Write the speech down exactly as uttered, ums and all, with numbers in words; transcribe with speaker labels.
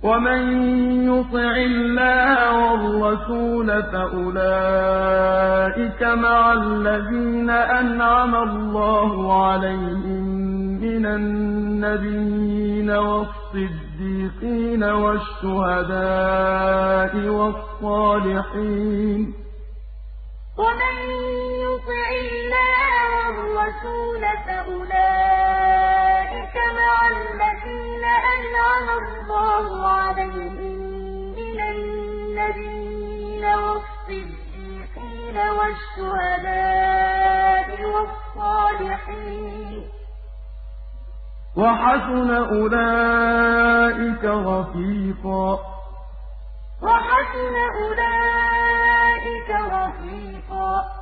Speaker 1: ومن يطع الله والرسول فأولئك مع الذين أنعم الله عليهم من النبيين والصديقين والشهداء والصالحين.
Speaker 2: ومن يطع الله والرسول فأولئك مع الذين أنعم الله عليهم من النبيين والصديقين والشهداء والصالحين.
Speaker 1: وحسن أولئك رفيقا.
Speaker 2: وحسن أولئك رفيقا.